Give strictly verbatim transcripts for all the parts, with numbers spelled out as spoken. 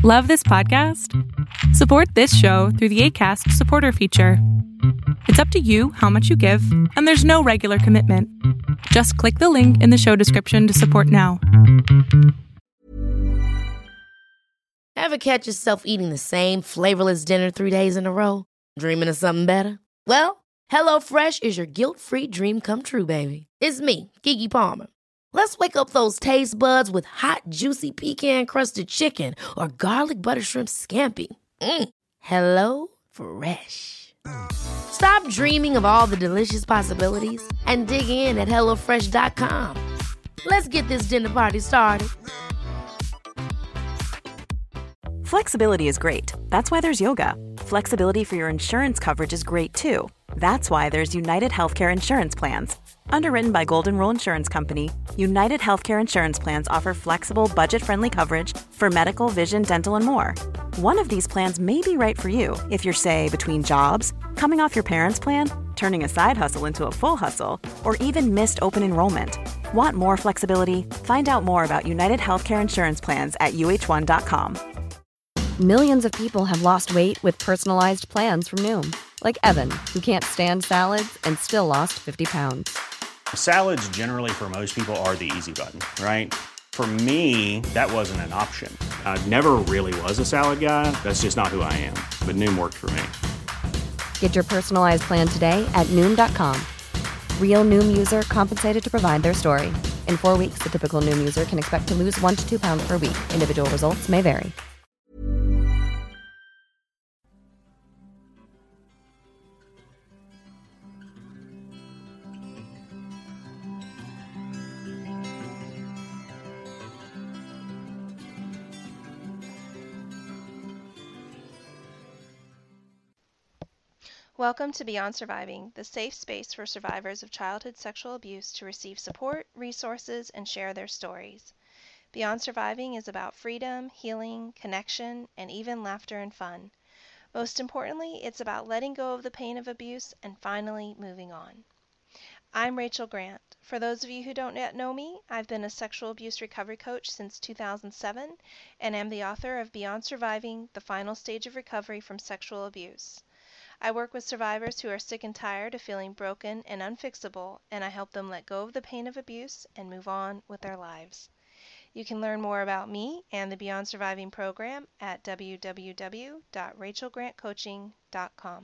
Love this podcast? Support this show through the Acast supporter feature. It's up to you how much you give, and there's no regular commitment. Just click the link in the show description to support now. Ever catch yourself eating the same flavorless dinner three days in a row? Dreaming of something better? Well, HelloFresh is your guilt-free dream come true, baby. It's me, Keke Palmer. Let's wake up those taste buds with hot, juicy pecan-crusted chicken or garlic butter shrimp scampi. Mm. Hello Fresh. Stop dreaming of all the delicious possibilities and dig in at hello fresh dot com. Let's get this dinner party started. Flexibility is great. That's why there's yoga. Flexibility for your insurance coverage is great too. That's why there's United Healthcare Insurance Plans. Underwritten by Golden Rule Insurance Company, United Healthcare Insurance Plans offer flexible, budget-friendly coverage for medical, vision, dental, and more. One of these plans may be right for you if you're, say, between jobs, coming off your parents' plan, turning a side hustle into a full hustle, or even missed open enrollment. Want more flexibility? Find out more about United Healthcare Insurance Plans at U H one dot com. Millions of people have lost weight with personalized plans from Noom. Like Evan, who can't stand salads and still lost fifty pounds. Salads generally for most people are the easy button, right? For me, that wasn't an option. I never really was a salad guy. That's just not who I am. But Noom worked for me. Get your personalized plan today at Noom dot com. Real Noom user compensated to provide their story. In four weeks, the typical Noom user can expect to lose one to two pounds per week. Individual results may vary. Welcome to Beyond Surviving, the safe space for survivors of childhood sexual abuse to receive support, resources, and share their stories. Beyond Surviving is about freedom, healing, connection, and even laughter and fun. Most importantly, it's about letting go of the pain of abuse and finally moving on. I'm Rachel Grant. For those of you who don't yet know me, I've been a sexual abuse recovery coach since two thousand seven and am the author of Beyond Surviving, the final stage of recovery from sexual abuse. I work with survivors who are sick and tired of feeling broken and unfixable, and I help them let go of the pain of abuse and move on with their lives. You can learn more about me and the Beyond Surviving program at w w w dot rachel grant coaching dot com.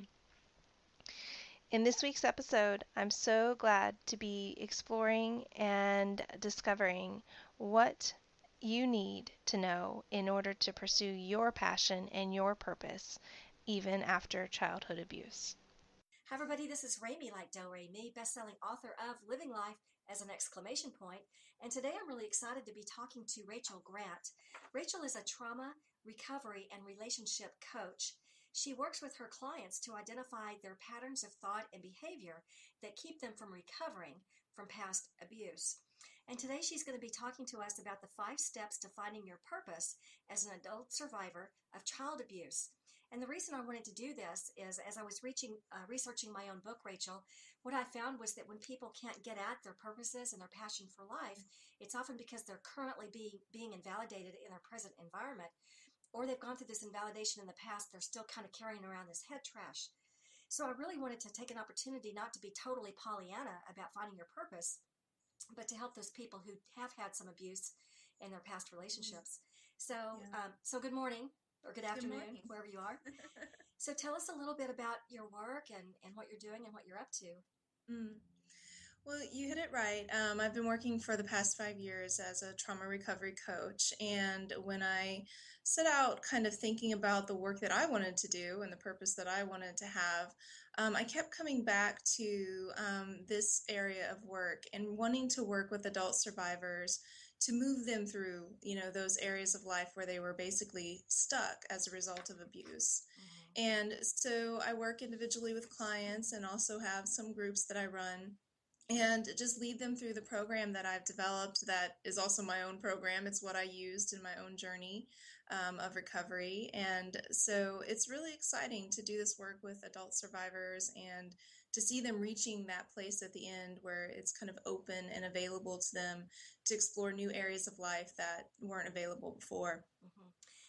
In this week's episode, I'm so glad to be exploring and discovering what you need to know in order to pursue your passion and your purpose even after childhood abuse. Hi everybody, this is Rami like Do Re Mi, best-selling author of Living Life as an Exclamation Point, and today I'm really excited to be talking to Rachel Grant. Rachel is a trauma, recovery, and relationship coach. She works with her clients to identify their patterns of thought and behavior that keep them from recovering from past abuse. And today she's going to be talking to us about the five steps to finding your purpose as an adult survivor of child abuse. And the reason I wanted to do this is, as I was reaching, uh, researching my own book, Rachel, what I found was that when people can't get at their purposes and their passion for life, it's often because they're currently be, being invalidated in their present environment, or they've gone through this invalidation in the past. They're still kind of carrying around this head trash. So I really wanted to take an opportunity not to be totally Pollyanna about finding your purpose, but to help those people who have had some abuse in their past relationships. So, yeah. um, so good morning. Or good afternoon, good wherever you are. So tell us a little bit about your work and, and what you're doing and what you're up to. Mm. Well, you hit it right. Um, I've been working for the past five years as a trauma recovery coach. And when I set out kind of thinking about the work that I wanted to do and the purpose that I wanted to have, um, I kept coming back to um, this area of work and wanting to work with adult survivors to move them through, you know, those areas of life where they were basically stuck as a result of abuse. Mm-hmm. And so I work individually with clients and also have some groups that I run and just lead them through the program that I've developed that is also my own program. It's what I used in my own journey um, of recovery. And so it's really exciting to do this work with adult survivors and to see them reaching that place at the end where it's kind of open and available to them to explore new areas of life that weren't available before. Mm-hmm.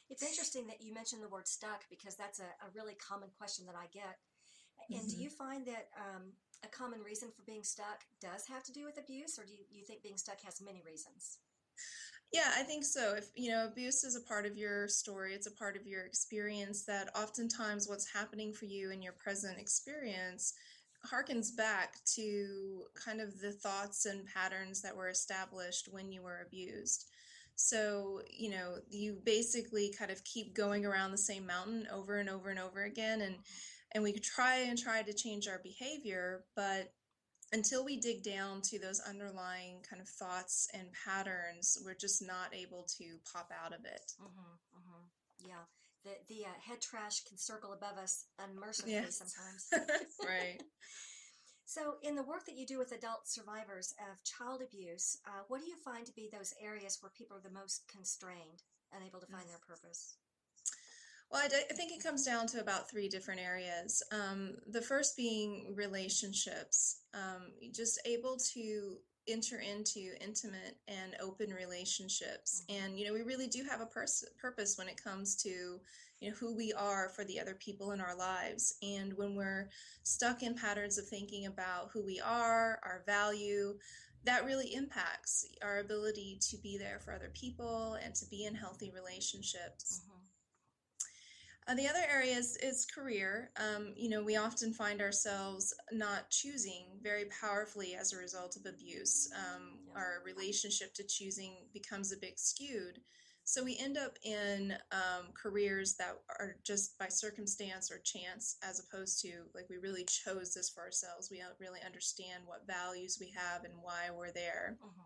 It's interesting that you mentioned the word stuck because that's a, a really common question that I get. And mm-hmm. do you find that um, a common reason for being stuck does have to do with abuse, or do you, you think being stuck has many reasons? Yeah, I think so. If, you know, abuse is a part of your story, it's a part of your experience, that oftentimes what's happening for you in your present experience harkens back to kind of the thoughts and patterns that were established when you were abused. So, you know, you basically kind of keep going around the same mountain over and over and over again. And, and we try and try to change our behavior, but until we dig down to those underlying kind of thoughts and patterns, we're just not able to pop out of it. Mm-hmm, mm-hmm. Yeah. The, the uh, head trash can circle above us unmercifully yes. sometimes. Right. So in the work that you do with adult survivors of child abuse, uh, what do you find to be those areas where people are the most constrained, unable to find their purpose? Well, I, d- I think it comes down to about three different areas. Um, the first being relationships, um, just able to enter into intimate and open relationships. And, you know, we really do have a pers- purpose when it comes to, you know, who we are for the other people in our lives. And when we're stuck in patterns of thinking about who we are, our value, that really impacts our ability to be there for other people and to be in healthy relationships. Mm-hmm. Uh, the other area is, is career. Um, you know, we often find ourselves not choosing very powerfully as a result of abuse. Um, yeah. Our relationship to choosing becomes a bit skewed. So we end up in um, careers that are just by circumstance or chance, as opposed to like we really chose this for ourselves. We don't really understand what values we have and why we're there. Uh-huh.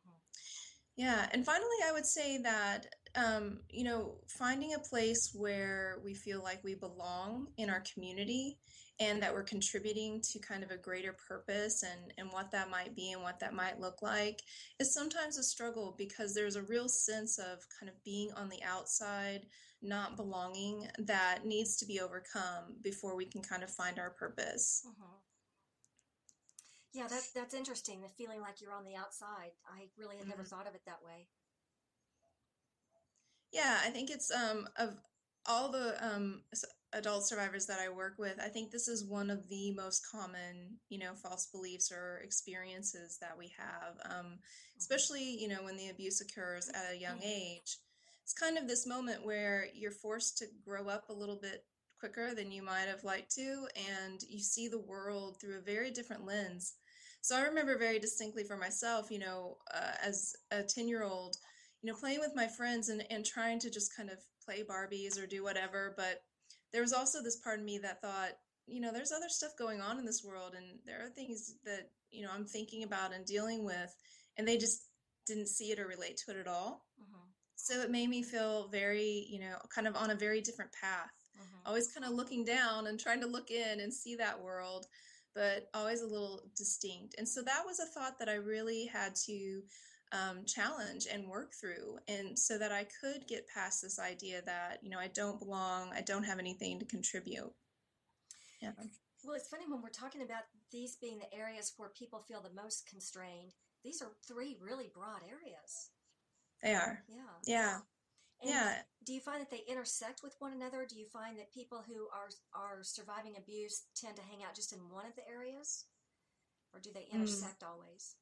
Yeah. And finally, I would say that, um, you know, finding a place where we feel like we belong in our community and that we're contributing to kind of a greater purpose and, and what that might be and what that might look like is sometimes a struggle because there's a real sense of kind of being on the outside, not belonging, that needs to be overcome before we can kind of find our purpose. Uh-huh. Yeah, that, that's interesting, the feeling like you're on the outside. I really had never mm-hmm. thought of it that way. Yeah, I think it's um, of all the um, adult survivors that I work with, I think this is one of the most common, you know, false beliefs or experiences that we have, um, especially, you know, when the abuse occurs at a young age. It's kind of this moment where you're forced to grow up a little bit quicker than you might have liked to, and you see the world through a very different lens. So I remember very distinctly for myself, you know, uh, as a ten-year-old, you know, playing with my friends and, and trying to just kind of play Barbies or do whatever. But there was also this part of me that thought, you know, there's other stuff going on in this world, and there are things that, you know, I'm thinking about and dealing with, and they just didn't see it or relate to it at all. Uh-huh. So it made me feel very, you know, kind of on a very different path. Uh-huh. Always kind of looking down and trying to look in and see that world, but always a little distinct. And so that was a thought that I really had to um, challenge and work through, and so that I could get past this idea that, you know, I don't belong, I don't have anything to contribute. Yeah. Well, it's funny when we're talking about these being the areas where people feel the most constrained. These are three really broad areas. They are. Yeah. Yeah. And yeah. Do you find that they intersect with one another? Do you find that people who are are surviving abuse tend to hang out just in one of the areas? Or do they intersect mm. always?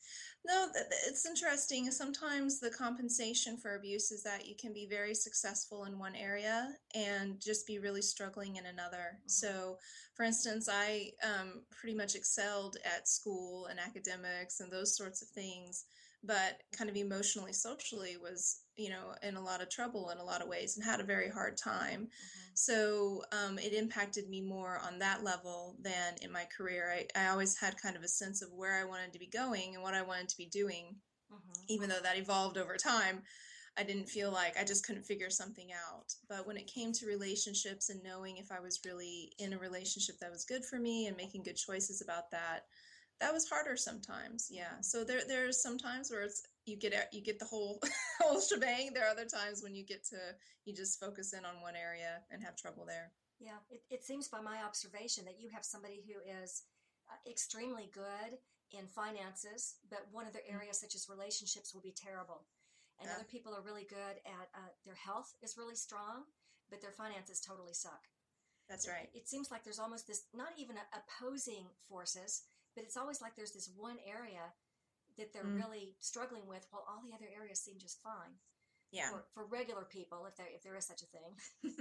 No, it's interesting. Sometimes the compensation for abuse is that you can be very successful in one area and just be really struggling in another. Mm-hmm. So, for instance, I um, pretty much excelled at school and academics and those sorts of things, but kind of emotionally, socially was, you know, in a lot of trouble in a lot of ways and had a very hard time. Mm-hmm. So um, it impacted me more on that level than in my career. I, I always had kind of a sense of where I wanted to be going and what I wanted to be doing. Mm-hmm. Even though that evolved over time, I didn't feel like I just couldn't figure something out. But when it came to relationships and knowing if I was really in a relationship that was good for me and making good choices about that, that was harder sometimes. Yeah. So there, there's some times where it's, you get, you get the whole, whole shebang. There are other times when you get to, you just focus in on one area and have trouble there. Yeah. It, it seems by my observation that you have somebody who is uh, extremely good in finances, but one of their areas such as relationships will be terrible. And Yeah. other people are really good at, uh, their health is really strong, but their finances totally suck. That's right. It seems like there's almost this, not even opposing forces, but it's always like there's this one area that they're Mm. really struggling with, while all the other areas seem just fine. Yeah. For, for regular people, if there if there is such a thing.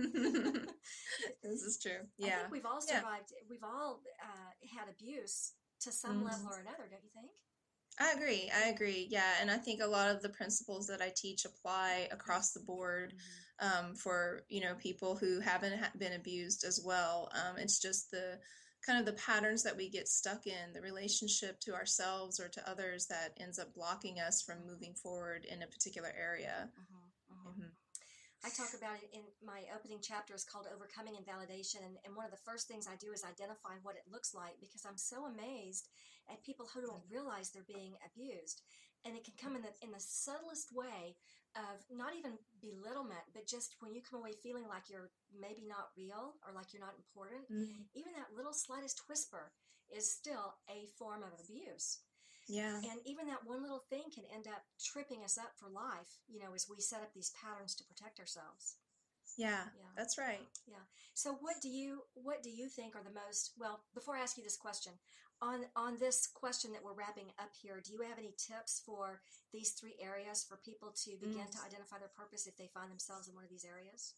This is true. I Yeah. think we've all Yeah. survived. We've all uh, had abuse to some Mhm. level or another, don't you think? I agree. I agree. Yeah. And I think a lot of the principles that I teach apply across the board um, for, you know, people who haven't ha- been abused as well. Um, it's just the kind of the patterns that we get stuck in, the relationship to ourselves or to others that ends up blocking us from moving forward in a particular area. Mm-hmm, Mm-hmm. I talk about it in my opening chapter is called Overcoming Invalidation. And, and one of the first things I do is identify what it looks like, because I'm so amazed at people who don't realize they're being abused. And it can come in the, in the subtlest way of not even belittlement, but just when you come away feeling like you're maybe not real or like you're not important, Mm-hmm. even that little slightest whisper is still a form of abuse. Yeah. And even that one little thing can end up tripping us up for life, you know, as we set up these patterns to protect ourselves. Yeah. Yeah. That's right. Yeah. So what do you what do you think are the most, well, before I ask you this question, on on this question that we're wrapping up here, do you have any tips for these three areas for people to begin Mm. to identify their purpose if they find themselves in one of these areas?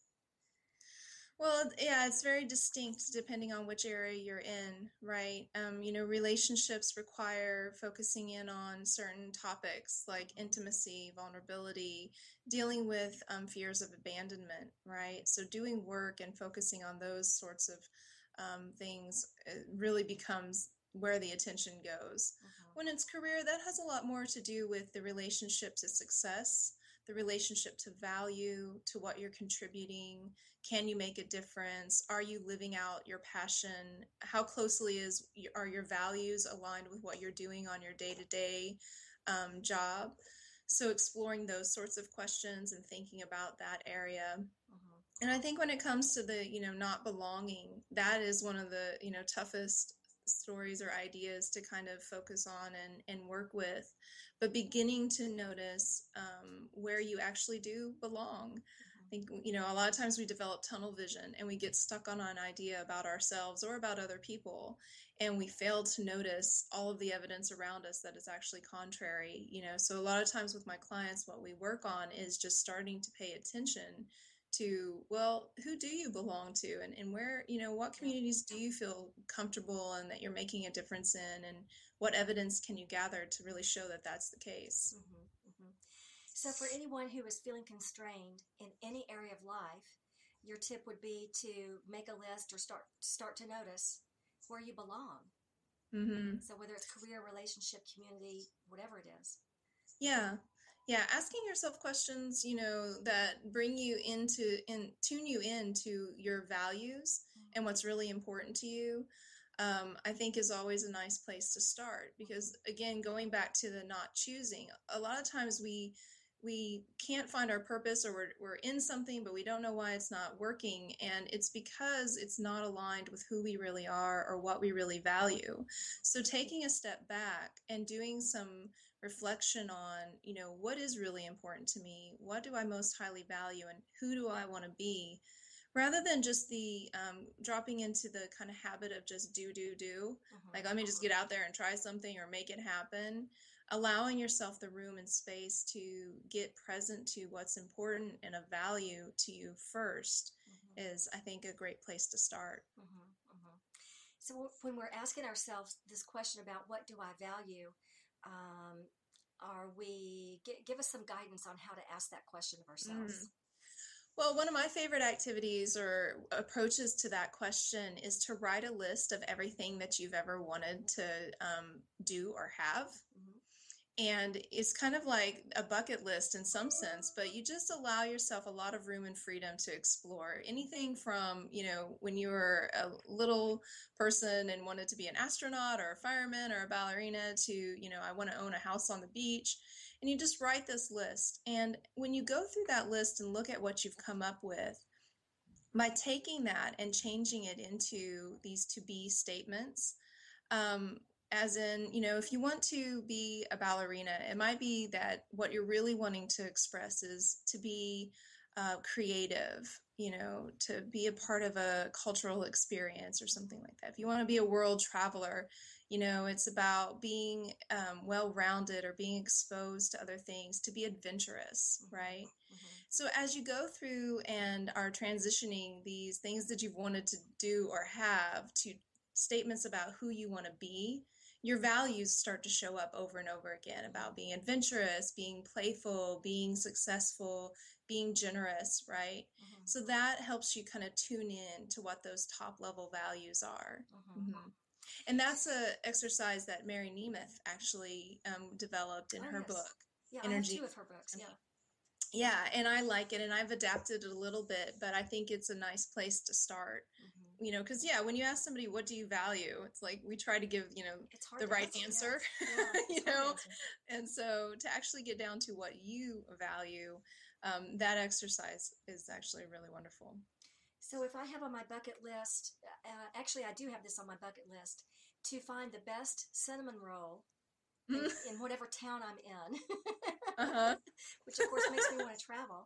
Well, yeah, it's very distinct depending on which area you're in, right? Um, you know, relationships require focusing in on certain topics like intimacy, vulnerability, dealing with um, fears of abandonment, right? So doing work and focusing on those sorts of um, things uh, really becomes where the attention goes. Mm-hmm. When it's career, that has a lot more to do with the relationship to success, the relationship to value, to what you're contributing. Can you make a difference? Are you living out your passion? How closely is are your values aligned with what you're doing on your day-to-day um, job? So exploring those sorts of questions and thinking about that area. Mm-hmm. And I think when it comes to the, you know, not belonging, that is one of the, you know, toughest stories or ideas to kind of focus on and, and work with, but beginning to notice um, where you actually do belong. I think, you know, a lot of times we develop tunnel vision and we get stuck on an idea about ourselves or about other people, and we fail to notice all of the evidence around us that is actually contrary, you know. So a lot of times with my clients, what we work on is just starting to pay attention to, well, who do you belong to, and, and where, you know, what communities do you feel comfortable and that you're making a difference in, and what evidence can you gather to really show that that's the case? Mm-hmm. Mm-hmm. So for anyone who is feeling constrained in any area of life, your tip would be to make a list or start start to notice where you belong. Mm-hmm. So whether it's career, relationship, community, whatever it is. Yeah. Yeah. Asking yourself questions, you know, that bring you into and tune you into your values and what's really important to you. Um, I think is always a nice place to start, because again, going back to the not choosing, a lot of times we we can't find our purpose, or we're, we're in something, but we don't know why it's not working. And it's because it's not aligned with who we really are or what we really value. So taking a step back and doing some reflection on, you know, what is really important to me? What do I most highly value? And who do I want to be? Rather than just the um, dropping into the kind of habit of just do, do, do, Mm-hmm. like, let me just get out there and try something or make it happen. Allowing yourself the room and space to get present to what's important and of value to you first Mm-hmm. is, I think, a great place to start. Mm-hmm. Mm-hmm. So when we're asking ourselves this question about what do I value, um, are we, g- give us some guidance on how to ask that question of ourselves. Mm. Well, one of my favorite activities or approaches to that question is to write a list of everything that you've ever wanted to um, do or have. Mm-hmm. And it's kind of like a bucket list in some sense, but you just allow yourself a lot of room and freedom to explore anything from, you know, when you were a little person and wanted to be an astronaut or a fireman or a ballerina to, you know, I want to own a house on the beach. And you just write this list. And when you go through that list and look at what you've come up with, by taking that and changing it into these to be statements, um, as in, you know, if you want to be a ballerina, it might be that what you're really wanting to express is to be uh, creative, you know, to be a part of a cultural experience or something like that. If you want to be a world traveler, you know, it's about being um, well-rounded or being exposed to other things, to be adventurous, mm-hmm. right? Mm-hmm. So as you go through and are transitioning these things that you've wanted to do or have to statements about who you want to be, your values start to show up over and over again about being adventurous, being playful, being successful, being generous, right? Mm-hmm. So that helps you kind of tune in to what those top level values are. Mm-hmm. Mm-hmm. And that's an exercise that Mary Nemeth actually um, developed in oh, her yes. book. Yeah, Energy. I have two of her books, yeah. Yeah, and I like it, and I've adapted it a little bit, but I think it's a nice place to start. Mm-hmm. You know, because, yeah, when you ask somebody, what do you value? It's like we try to give, you know, the right answer, yeah. Yeah, you know, answer. And so to actually get down to what you value, um, that exercise is actually really wonderful. So if I have on my bucket list, uh, actually I do have this on my bucket list, to find the best cinnamon roll in, in whatever town I'm in, uh-huh. which of course makes me want to travel.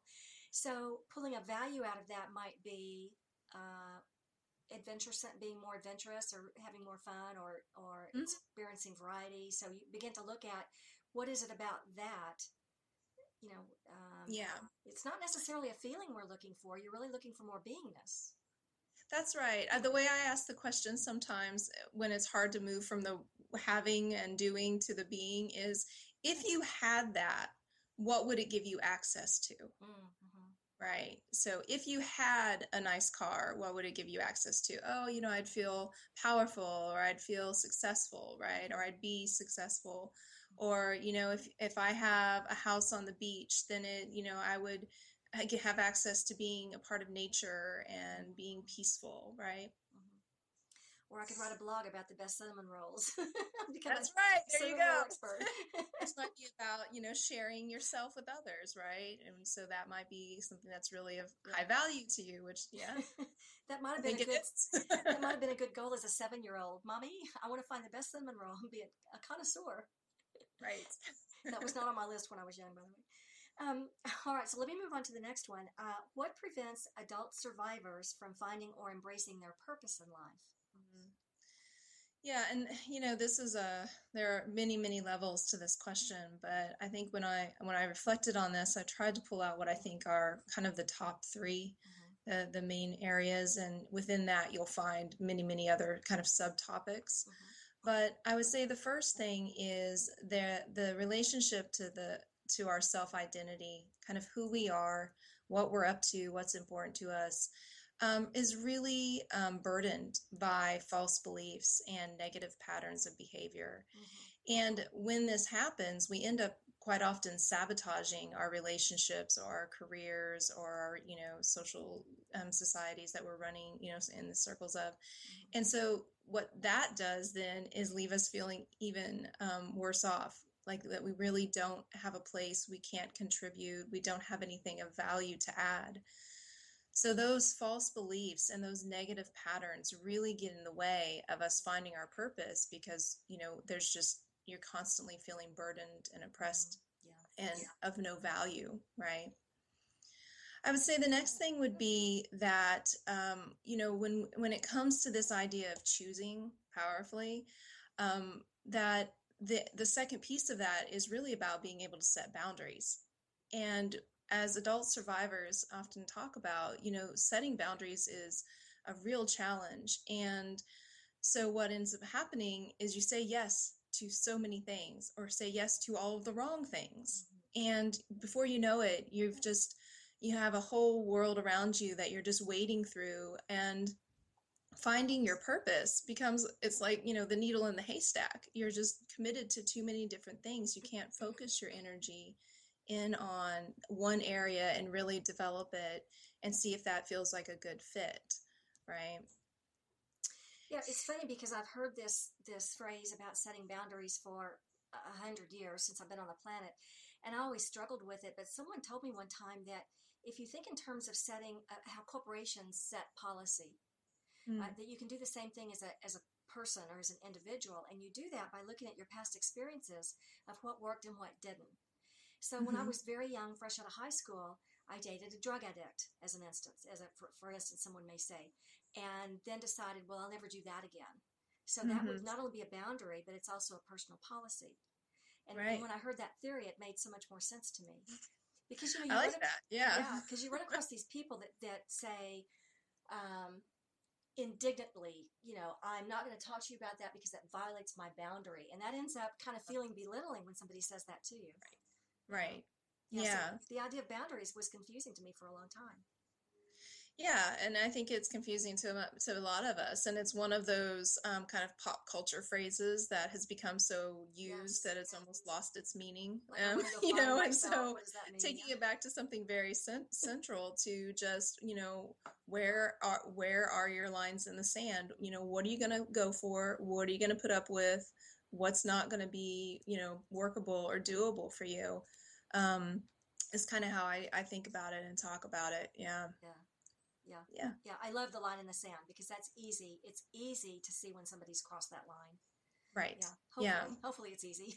So pulling a value out of that might be uh, adventure, being more adventurous or having more fun or, or mm-hmm. experiencing variety. So you begin to look at what is it about that, you know, um, yeah. It's not necessarily a feeling we're looking for. You're really looking for more beingness. That's right. Uh, the way I ask the question sometimes when it's hard to move from the having and doing to the being is, if you had that, what would it give you access to? Mm-hmm. Right. So if you had a nice car, what would it give you access to? Oh, you know, I'd feel powerful, or I'd feel successful, right? Or I'd be successful. Or, you know, if, if I have a house on the beach, then it, you know, I would I could have access to being a part of nature and being peaceful, right? Mm-hmm. Or I could write a blog about the best cinnamon rolls. That's right. There you go. This might be about, you know, sharing yourself with others, right? And so that might be something that's really of yeah. high value to you, which, yeah. that might have been a good that might have been a good goal as a seven-year-old. Mommy, I want to find the best cinnamon roll and be a, a connoisseur. Right. That was not on my list when I was young, by the way. Um, all right, so let me move on to the next one. Uh, what prevents adult survivors from finding or embracing their purpose in life? Mm-hmm. Yeah, and you know, this is a there are many, many levels to this question, but I think when I when I reflected on this, I tried to pull out what I think are kind of the top three, mm-hmm. the the main areas, and within that you'll find many, many other kind of subtopics. Mm-hmm. But I would say the first thing is the the relationship to the to our self-identity, kind of who we are, what we're up to, what's important to us, um, is really um, burdened by false beliefs and negative patterns of behavior. Mm-hmm. And when this happens, we end up quite often sabotaging our relationships or our careers or our, you know, social um, societies that we're running, you know, in the circles of. Mm-hmm. And so what that does then is leave us feeling even um, worse off. Like that we really don't have a place, we can't contribute, we don't have anything of value to add. So those false beliefs and those negative patterns really get in the way of us finding our purpose because, you know, there's just, you're constantly feeling burdened and oppressed mm, yeah. and yeah. of no value, right? I would say the next thing would be that, um, you know, when, when it comes to this idea of choosing powerfully, um, that The the second piece of that is really about being able to set boundaries. And as adult survivors often talk about, you know, setting boundaries is a real challenge. And so what ends up happening is you say yes to so many things or say yes to all of the wrong things. And before you know it, you've just, you have a whole world around you that you're just wading through, and finding your purpose becomes, it's like, you know, the needle in the haystack. You're just committed to too many different things. You can't focus your energy in on one area and really develop it and see if that feels like a good fit, right? Yeah, it's funny because I've heard this this phrase about setting boundaries for a hundred years since I've been on the planet, and I always struggled with it. But someone told me one time that if you think in terms of setting uh, how corporations set policy, Mm. Uh, that you can do the same thing as a as a person or as an individual. And you do that by looking at your past experiences of what worked and what didn't. So mm-hmm. when I was very young, fresh out of high school, I dated a drug addict, as an instance, as a, for, for instance, someone may say, and then decided, well, I'll never do that again. So that mm-hmm. would not only be a boundary, but it's also a personal policy. And, right. and when I heard that theory, it made so much more sense to me. Because, you know, you I like run, that. Yeah. Yeah, because you run across these people that, that say, um, indignantly, you know, I'm not going to talk to you about that because that violates my boundary. And that ends up kind of feeling belittling when somebody says that to you. Right. Right. Yeah. yeah. So the idea of boundaries was confusing to me for a long time. Yeah, and I think it's confusing to to a lot of us, and it's one of those um, kind of pop culture phrases that has become so used yes, that it's yes. almost lost its meaning. Like, um, you know, and so taking yeah. it back to something very cent- central to just, you know, where are where are your lines in the sand? You know, what are you going to go for? What are you going to put up with? What's not going to be, you know, workable or doable for you? Um, is kind of how I, I think about it and talk about it. Yeah. Yeah. Yeah. Yeah. Yeah. I love the line in the sand because that's easy. It's easy to see when somebody's crossed that line. Right. Yeah. Hopefully, yeah. hopefully it's easy.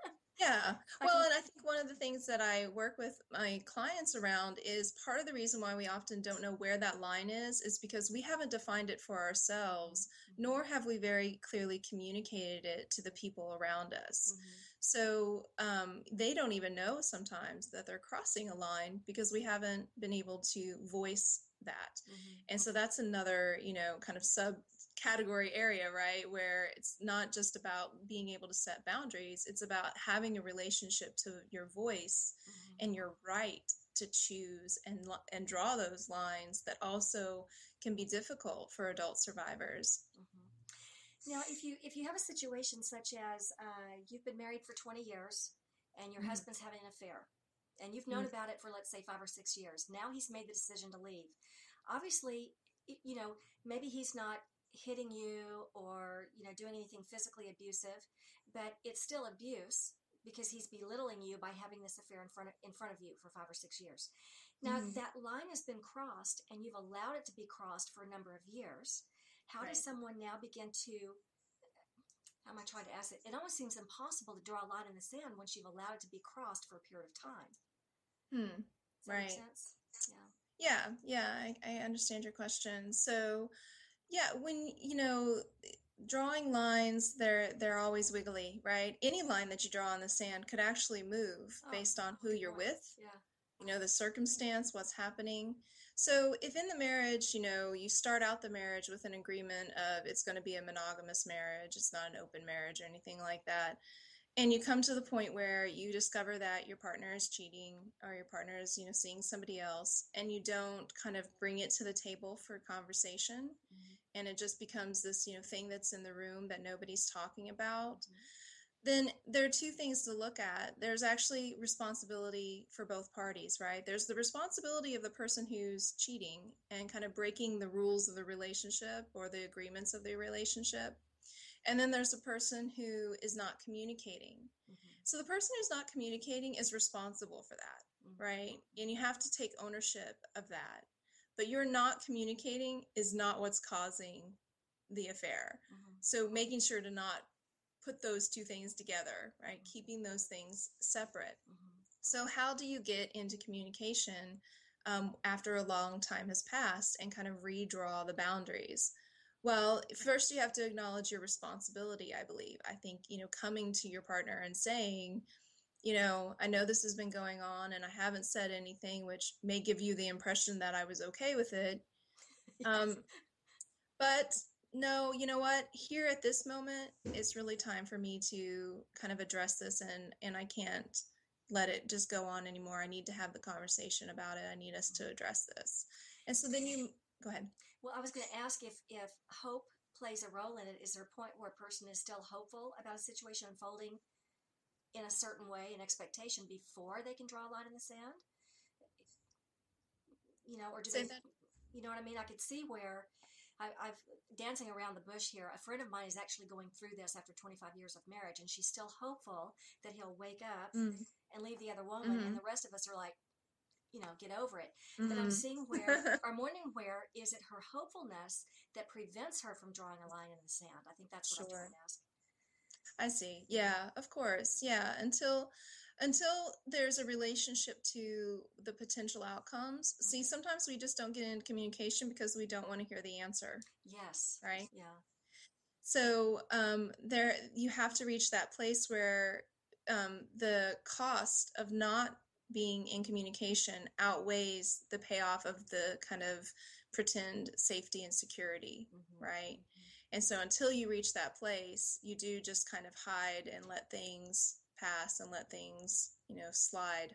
yeah. Well, and I think one of the things that I work with my clients around is part of the reason why we often don't know where that line is, is because we haven't defined it for ourselves, mm-hmm. nor have we very clearly communicated it to the people around us. Mm-hmm. So um, they don't even know sometimes that they're crossing a line because we haven't been able to voice that. Mm-hmm. And so that's another, you know, kind of subcategory area, right? Where it's not just about being able to set boundaries. It's about having a relationship to your voice mm-hmm. and your right to choose and, and draw those lines that also can be difficult for adult survivors. Mm-hmm. Now, if you, if you have a situation such as uh, you've been married for twenty years and your mm-hmm. husband's having an affair, and you've known mm-hmm. about it for, let's say, five or six years. Now he's made the decision to leave. Obviously, you know, maybe he's not hitting you or, you know, doing anything physically abusive, but it's still abuse because he's belittling you by having this affair in front of, in front of you for five or six years. Now, mm-hmm. that line has been crossed, and you've allowed it to be crossed for a number of years. How right. does someone now begin to... How am I trying to ask it? It almost seems impossible to draw a line in the sand once you've allowed it to be crossed for a period of time. Hmm. Does that right. make sense? Yeah. Yeah. Yeah. I, I understand your question. So, yeah, when, you know, drawing lines, they're, they're always wiggly, right? Any line that you draw in the sand could actually move oh, based on who you're with. Yeah. You know, the circumstance, what's happening. So if in the marriage, you know, you start out the marriage with an agreement of it's going to be a monogamous marriage, it's not an open marriage or anything like that, and you come to the point where you discover that your partner is cheating or your partner is, you know, seeing somebody else, and you don't kind of bring it to the table for conversation, mm-hmm. and it just becomes this, you know, thing that's in the room that nobody's talking about, mm-hmm. then there are two things to look at. There's actually responsibility for both parties, right? There's the responsibility of the person who's cheating and kind of breaking the rules of the relationship or the agreements of the relationship. And then there's the person who is not communicating. Mm-hmm. So the person who's not communicating is responsible for that, mm-hmm. right? And you have to take ownership of that. But you're not communicating is not what's causing the affair. Mm-hmm. So making sure to not put those two things together, right? Mm-hmm. Keeping those things separate. Mm-hmm. So how do you get into communication um, after a long time has passed and kind of redraw the boundaries? Well, first you have to acknowledge your responsibility, I believe. I think, you know, coming to your partner and saying, you know, I know this has been going on and I haven't said anything, which may give you the impression that I was okay with it. Yes. Um, but no, you know what? Here at this moment, it's really time for me to kind of address this, and, and I can't let it just go on anymore. I need to have the conversation about it. I need us to address this. And so then you, go ahead. Well, I was going to ask if, if hope plays a role in it. Is there a point where a person is still hopeful about a situation unfolding in a certain way, an expectation, before they can draw a line in the sand? You know, or do Say they, that. You know what I mean? I could see where I, I've dancing around the bush here. A friend of mine is actually going through this after twenty-five years of marriage, and she's still hopeful that he'll wake up mm. and leave the other woman. Mm-hmm. And the rest of us are like, you know, get over it. Mm-hmm. But I'm seeing where, I'm wondering where, is it her hopefulness that prevents her from drawing a line in the sand? I think that's what Sure. I'm trying to ask. I see. Yeah, of course. Yeah, until until there's a relationship to the potential outcomes. Mm-hmm. See, sometimes we just don't get into communication because we don't want to hear the answer. Yes. Right? Yeah. So um, there, you have to reach that place where um, the cost of not being in communication outweighs the payoff of the kind of pretend safety and security, mm-hmm. right? Mm-hmm. And so until you reach that place, you do just kind of hide and let things pass and let things, you know, slide.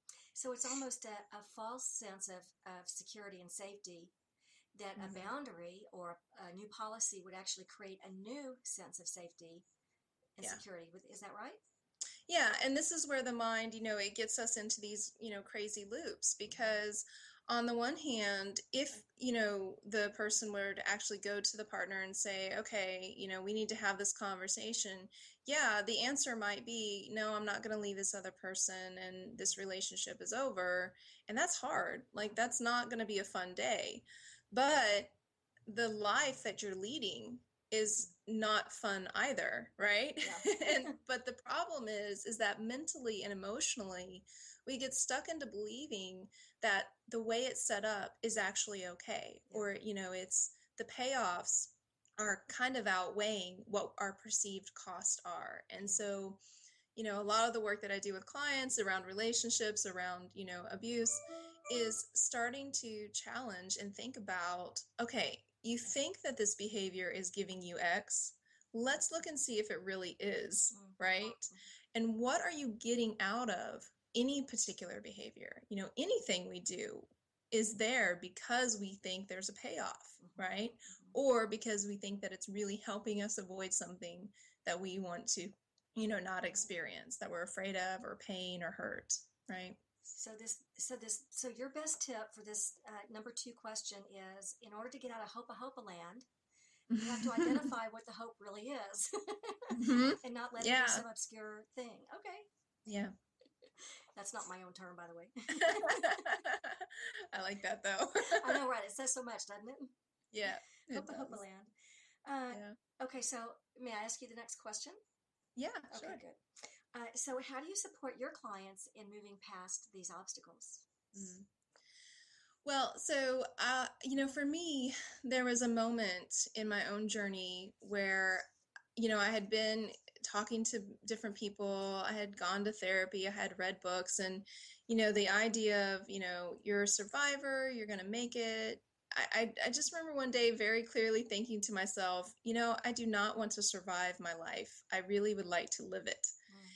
So it's almost a, a false sense of, of security and safety that mm-hmm. a boundary or a new policy would actually create a new sense of safety and yeah. security. Is that right? Yeah, and this is where the mind, you know, it gets us into these, you know, crazy loops because on the one hand, if, you know, the person were to actually go to the partner and say, okay, you know, we need to have this conversation. Yeah, the answer might be, no, I'm not going to leave this other person and this relationship is over. And that's hard. Like, that's not going to be a fun day. But the life that you're leading is not fun either, right? Yeah. and but the problem is is that mentally and emotionally we get stuck into believing that the way it's set up is actually okay, yeah. or you know, it's the payoffs are kind of outweighing what our perceived costs are. And yeah. so, you know, a lot of the work that I do with clients around relationships, around, you know, abuse, is starting to challenge and think about, okay, you think that this behavior is giving you X. Let's look and see if it really is, right? And what are you getting out of any particular behavior? You know, anything we do is there because we think there's a payoff, right? Or because we think that it's really helping us avoid something that we want to, you know, not experience, that we're afraid of, or pain or hurt, right? So this, so this, so your best tip for this uh, number two question is, in order to get out of Hopa Hopa land, you have to identify what the hope really is, mm-hmm. and not let yeah. it be some obscure thing. Okay. Yeah. That's not my own term, by the way. I like that though. I know, right? It says so much, doesn't it? Yeah. Hopa Hopa land. Uh, yeah. Okay, so may I ask you the next question? Yeah. Okay, sure. good. Uh, so how do you support your clients in moving past these obstacles? Mm. Well, so, uh, you know, for me, there was a moment in my own journey where, you know, I had been talking to different people. I had gone to therapy. I had read books. And, you know, the idea of, you know, you're a survivor, you're going to make it. I, I, I just remember one day very clearly thinking to myself, you know, I do not want to survive my life. I really would like to live it.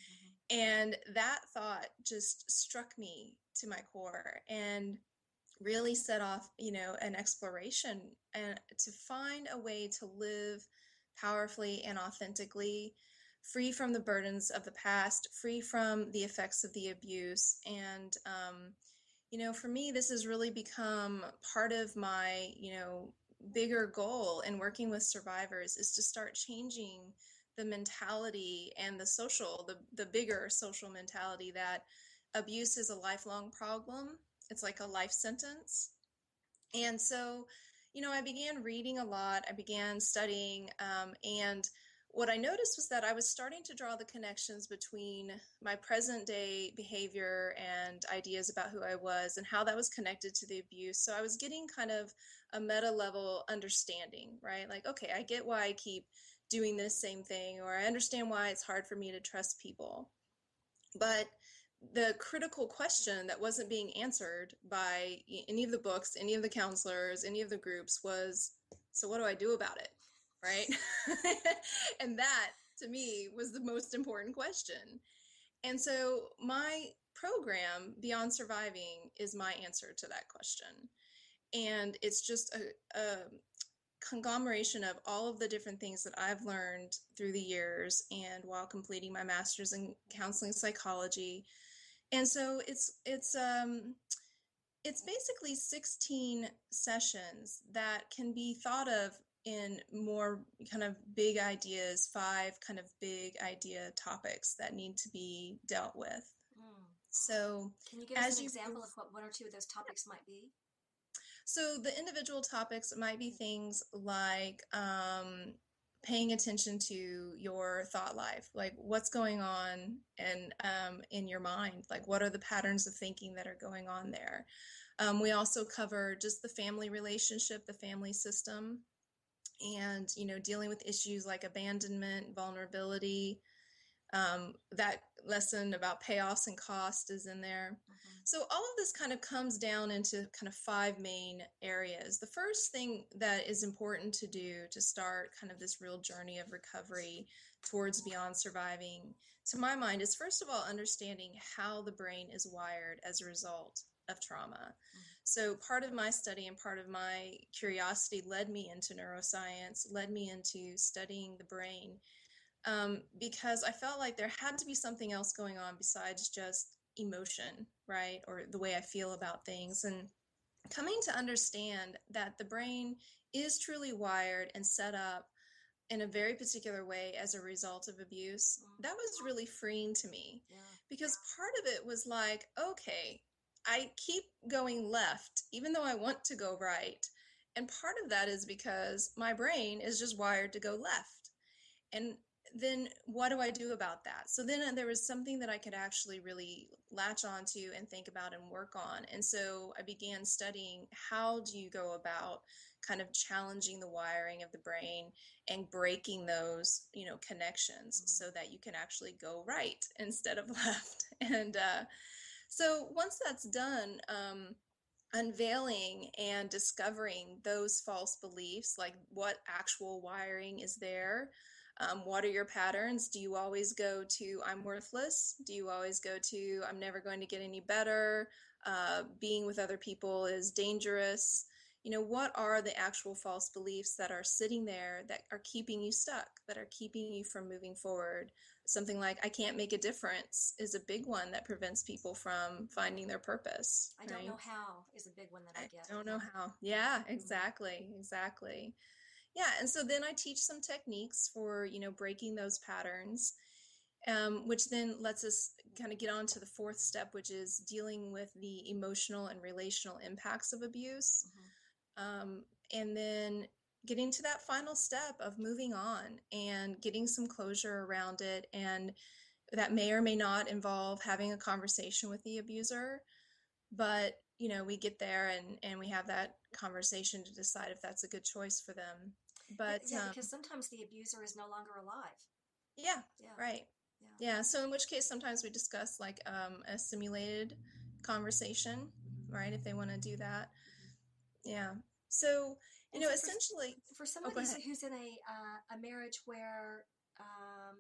And that thought just struck me to my core and really set off, you know, an exploration and to find a way to live powerfully and authentically, free from the burdens of the past, free from the effects of the abuse. And, um, you know, for me, this has really become part of my, you know, bigger goal in working with survivors is to start changing the mentality and the social, the, the bigger social mentality that abuse is a lifelong problem. It's like a life sentence. And so, you know, I began reading a lot. I began studying. Um, and what I noticed was that I was starting to draw the connections between my present day behavior and ideas about who I was and how that was connected to the abuse. So I was getting kind of a meta level understanding, right? Like, okay, I get why I keep doing this same thing, or I understand why it's hard for me to trust people. But the critical question that wasn't being answered by any of the books, any of the counselors, any of the groups was, so what do I do about it? Right? And that, to me, was the most important question. And so my program, Beyond Surviving, is my answer to that question. And it's just a, a conglomeration of all of the different things that I've learned through the years and while completing my master's in counseling psychology. And so it's it's um it's basically sixteen sessions that can be thought of in more kind of big ideas, five kind of big idea topics that need to be dealt with. So can you give us as an you example move, of what one or two of those topics might be? so the individual topics might be things like um, paying attention to your thought life, like what's going on and um, in your mind, like what are the patterns of thinking that are going on there. Um, we also cover just the family relationship, the family system, and you know, dealing with issues like abandonment, vulnerability. Um, that lesson about payoffs and cost is in there. Mm-hmm. So all of this kind of comes down into kind of five main areas. The first thing that is important to do to start kind of this real journey of recovery towards beyond surviving, to my mind, is first of all understanding how the brain is wired as a result of trauma. Mm-hmm. So part of my study and part of my curiosity led me into neuroscience, led me into studying the brain. Um, because I felt like there had to be something else going on besides just emotion, right? Or the way I feel about things. And coming to understand that the brain is truly wired and set up in a very particular way as a result of abuse, that was really freeing to me. Yeah. Because part of it was like, okay, I keep going left, even though I want to go right. And part of that is because my brain is just wired to go left. And then what do I do about that? So then there was something that I could actually really latch onto and think about and work on. And so I began studying, how do you go about kind of challenging the wiring of the brain and breaking those, you know, connections so that you can actually go right instead of left. And uh, so once that's done, um, unveiling and discovering those false beliefs, like what actual wiring is there. Um, what are your patterns? Do you always go to, I'm worthless? Do you always go to, I'm never going to get any better? Uh, being with other people is dangerous. You know, what are the actual false beliefs that are sitting there that are keeping you stuck, that are keeping you from moving forward? Something like, I can't make a difference is a big one that prevents people from finding their purpose. I don't right? know how is a big one that I get. I don't know how. Yeah, exactly. Exactly. Yeah. And so then I teach some techniques for, you know, breaking those patterns, um, which then lets us kind of get on to the fourth step, which is dealing with the emotional and relational impacts of abuse. Mm-hmm. Um, and then getting to that final step of moving on and getting some closure around it. And that may or may not involve having a conversation with the abuser, but you know, we get there and, and we have that conversation to decide if that's a good choice for them. But yeah, um, because sometimes the abuser is no longer alive. Yeah, yeah. Right. Yeah. yeah. So in which case, sometimes we discuss like um, a simulated conversation, right? If they want to do that. Yeah. So, you and know, so essentially, for, for oh, somebody who's in a, uh, a marriage where, um,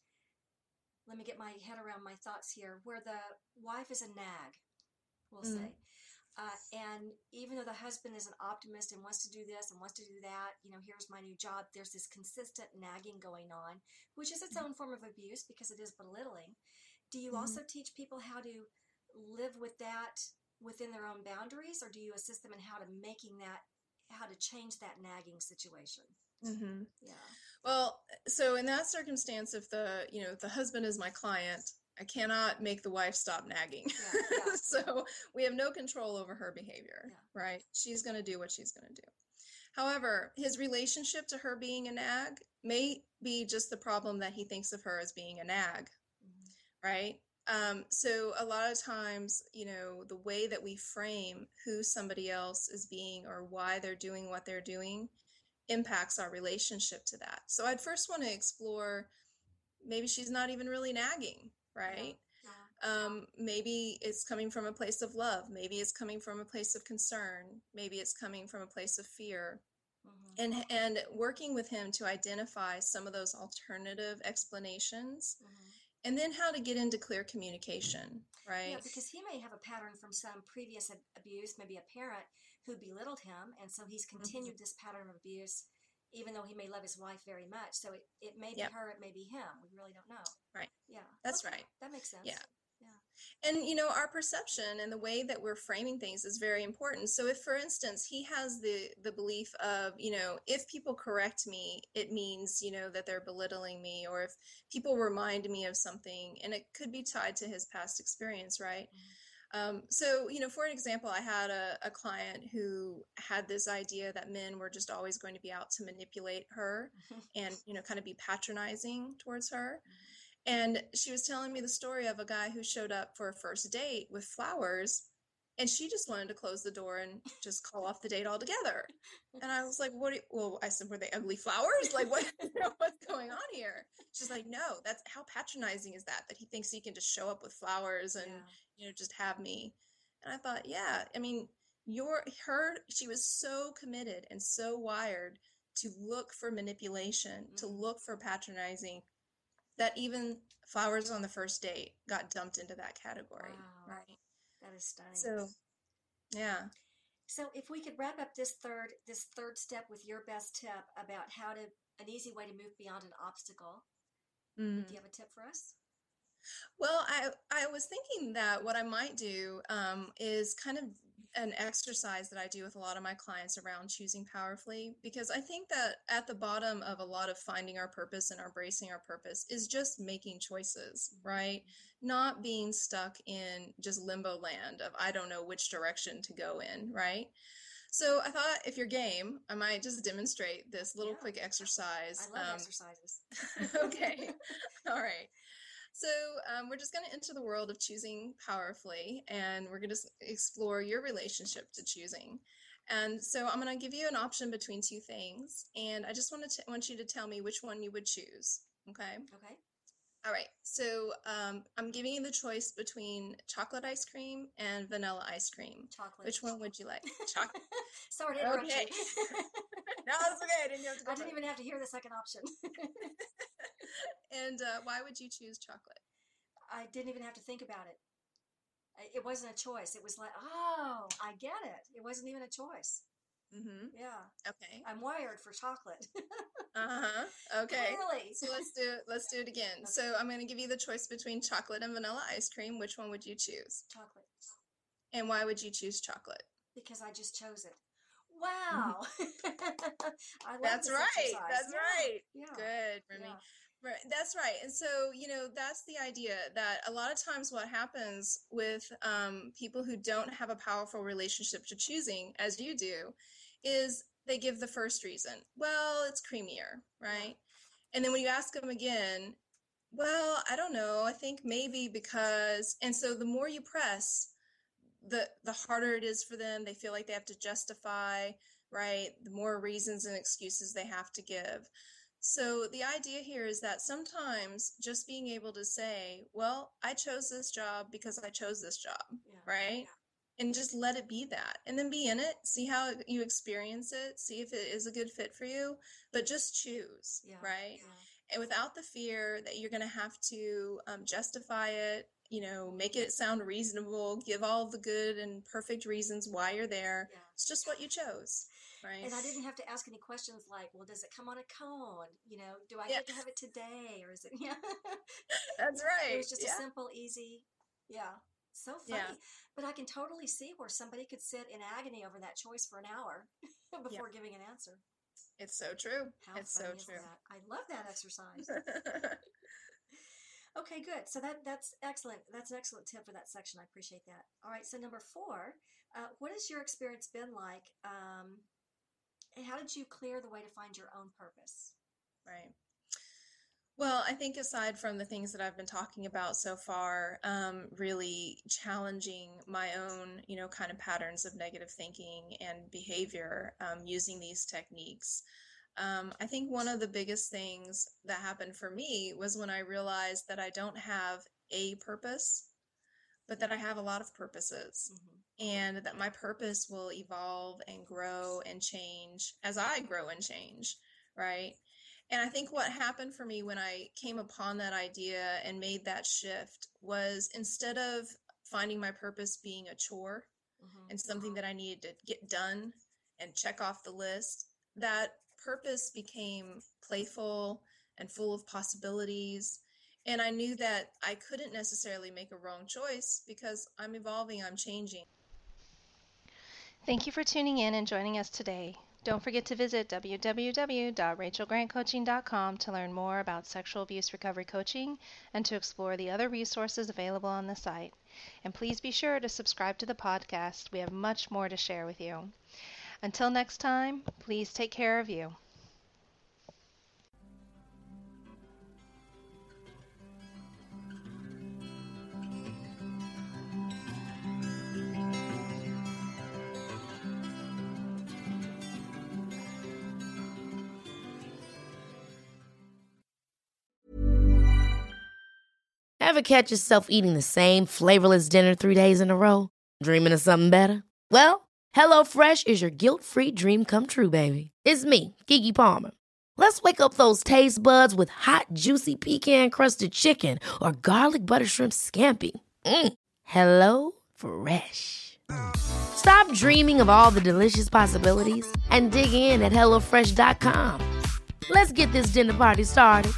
let me get my head around my thoughts here, where the wife is a nag, we'll mm. say. Uh, and even though the husband is an optimist and wants to do this and wants to do that, you know, here's my new job, there's this consistent nagging going on, which is its own form of abuse because it is belittling. Do you mm-hmm. also teach people how to live with that within their own boundaries, or do you assist them in how to making that, how to change that nagging situation? Mm-hmm. Yeah. Well, so in that circumstance, if the, you know, if the husband is my client, I cannot make the wife stop nagging. Yeah, yeah, so yeah. we have no control over her behavior, yeah. right? She's going to do what she's going to do. However, his relationship to her being a nag may be just the problem that he thinks of her as being a nag, mm-hmm. right? Um, so a lot of times, you know, the way that we frame who somebody else is being or why they're doing what they're doing impacts our relationship to that. So I'd first want to explore, maybe she's not even really nagging, right? Yeah. Yeah. Um, maybe it's coming from a place of love. Maybe it's coming from a place of concern. Maybe it's coming from a place of fear. Mm-hmm. And and working with him to identify some of those alternative explanations, mm-hmm. and then how to get into clear communication, right? Yeah, because he may have a pattern from some previous abuse, maybe a parent who belittled him, and so he's continued mm-hmm. this pattern of abuse, even though he may love his wife very much. So it, it may be yep. her, it may be him. We really don't know. Right. Yeah. That's okay. right. That makes sense. Yeah. Yeah. And, you know, our perception and the way that we're framing things is very important. So if, for instance, he has the, the belief of, you know, if people correct me, it means, you know, that they're belittling me, or if people remind me of something, and it could be tied to his past experience, right? Mm-hmm. Um, so, you know, for an example, I had a, a client who had this idea that men were just always going to be out to manipulate her and, you know, kind of be patronizing towards her. Mm-hmm. And she was telling me the story of a guy who showed up for a first date with flowers, and she just wanted to close the door and just call off the date altogether. And I was like, what? Do you, well, I said, were they ugly flowers? Like, what, you know, what's going on here? She's like, no, that's how patronizing is that, that he thinks he can just show up with flowers and, yeah. you know, just have me. And I thought, yeah, I mean, your, her, she was so committed and so wired to look for manipulation, mm-hmm. to look for patronizing, that even flowers on the first date got dumped into that category. Wow. Right. That is stunning. So, yeah. So if we could wrap up this third, this third step with your best tip about how to, an easy way to move beyond an obstacle. Mm. Do you have a tip for us? Well, I, I was thinking that what I might do um, is kind of an exercise that I do with a lot of my clients around choosing powerfully, because I think that at the bottom of a lot of finding our purpose and embracing our purpose is just making choices, right? Not being stuck in just limbo land of, I don't know which direction to go in, right? So I thought, if you're game, I might just demonstrate this little yeah. quick exercise. I love um, exercises. Okay. All right. So um, we're just going to enter the world of choosing powerfully, and we're going to explore your relationship to choosing. And so I'm going to give you an option between two things, and I just want to t- want you to tell me which one you would choose. Okay? Okay. All right. So um, I'm giving you the choice between chocolate ice cream and vanilla ice cream. Chocolate. Which one would you like? Chocolate. Sorry to interrupt okay. you. No, it's okay. I didn't have to go I didn't even have to hear the second option. And uh, why would you choose chocolate? I didn't even have to think about it. It wasn't a choice. It was like, oh, I get it. It wasn't even a choice. Mm-hmm. Yeah. Okay. I'm wired for chocolate. uh-huh. Okay. Clearly. So let's do it. Let's do it again. Okay. So I'm going to give you the choice between chocolate and vanilla ice cream. Which one would you choose? Chocolate. And why would you choose chocolate? Because I just chose it. Wow. I love That's this right. exercise. That's yeah. right. Yeah. Good, Remy. Yeah. Right. That's right. And so, you know, that's the idea that a lot of times what happens with um, people who don't have a powerful relationship to choosing, as you do, is they give the first reason. Well, it's creamier, right? Yeah. And then when you ask them again, well, I don't know. I think maybe because, and so the more you press, the the harder it is for them. They feel like they have to justify, right? The more reasons and excuses they have to give. So the idea here is that sometimes just being able to say, well, I chose this job because I chose this job, yeah. right? Yeah. And just let it be that. And then be in it, see how you experience it, see if it is a good fit for you, but just choose, yeah. right? Yeah. And without the fear that you're going to have to um, justify it, you know, make it sound reasonable, give all the good and perfect reasons why you're there. Yeah. It's just what you chose. Right. And I didn't have to ask any questions like, well, does it come on a cone? You know, do I yeah. get to have it today? Or is it, yeah. That's right. It was just yeah. a simple, easy, yeah. So funny. Yeah. But I can totally see where somebody could sit in agony over that choice for an hour before yeah. giving an answer. It's so true. How it's so true. That? I love that exercise. Okay, good. So that that's excellent. That's an excellent tip for that section. I appreciate that. All right. So number four, uh, what has your experience been like? Um, and how did you clear the way to find your own purpose? Right. Well, I think aside from the things that I've been talking about so far, um, really challenging my own, you know, kind of patterns of negative thinking and behavior um, using these techniques. Um, I think one of the biggest things that happened for me was when I realized that I don't have a purpose, but that I have a lot of purposes, mm-hmm. and that my purpose will evolve and grow and change as I grow and change, right? And I think what happened for me when I came upon that idea and made that shift was, instead of finding my purpose being a chore mm-hmm. and something that I needed to get done and check off the list, that purpose became playful and full of possibilities. And I knew that I couldn't necessarily make a wrong choice because I'm evolving, I'm changing. Thank you for tuning in and joining us today. Don't forget to visit w w w dot rachel grant coaching dot com to learn more about sexual abuse recovery coaching and to explore the other resources available on the site. And please be sure to subscribe to the podcast. We have much more to share with you. Until next time, please take care of you. Ever catch yourself eating the same flavorless dinner three days in a row? Dreaming of something better? Well, HelloFresh is your guilt-free dream come true, baby. It's me, Keke Palmer. Let's wake up those taste buds with hot, juicy pecan-crusted chicken or garlic butter shrimp scampi. Mm. Hello Fresh. Stop dreaming of all the delicious possibilities and dig in at hello fresh dot com. Let's get this dinner party started.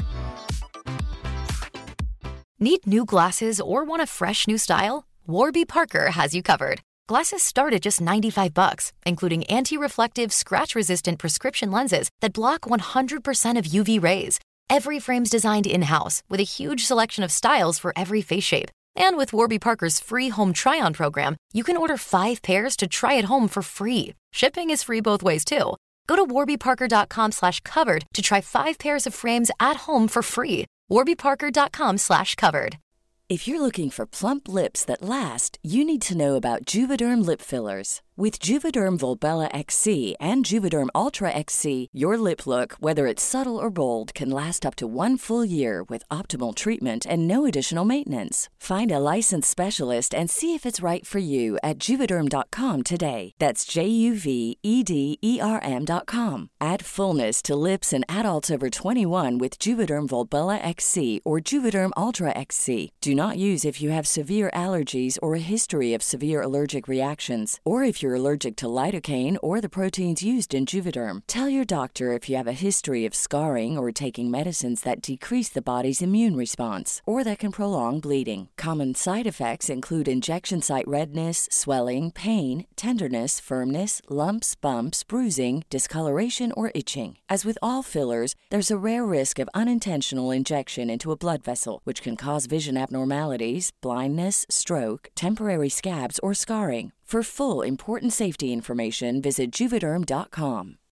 Need new glasses or want a fresh new style? Warby Parker has you covered. Glasses start at just ninety-five bucks, including anti-reflective, scratch-resistant prescription lenses that block one hundred percent of U V rays. Every frame's designed in-house with a huge selection of styles for every face shape. And with Warby Parker's free home try-on program, you can order five pairs to try at home for free. Shipping is free both ways, too. Go to warby parker dot com slash covered to try five pairs of frames at home for free. warby parker dot com slash covered. If you're looking for plump lips that last, you need to know about Juvederm lip fillers. With Juvederm Volbella X C and Juvederm Ultra X C, your lip look, whether it's subtle or bold, can last up to one full year with optimal treatment and no additional maintenance. Find a licensed specialist and see if it's right for you at juvederm dot com today. That's J U V E D E R M dot com. Add fullness to lips in adults over twenty-one with Juvederm Volbella X C or Juvederm Ultra X C. Do not use if you have severe allergies or a history of severe allergic reactions, or if you're allergic to lidocaine or the proteins used in Juvederm. Tell your doctor if you have a history of scarring or taking medicines that decrease the body's immune response or that can prolong bleeding. Common side effects include injection site redness, swelling, pain, tenderness, firmness, lumps, bumps, bruising, discoloration, or itching. As with all fillers, there's a rare risk of unintentional injection into a blood vessel, which can cause vision abnormalities, blindness, stroke, temporary scabs, or scarring. For full important safety information, visit juvederm dot com.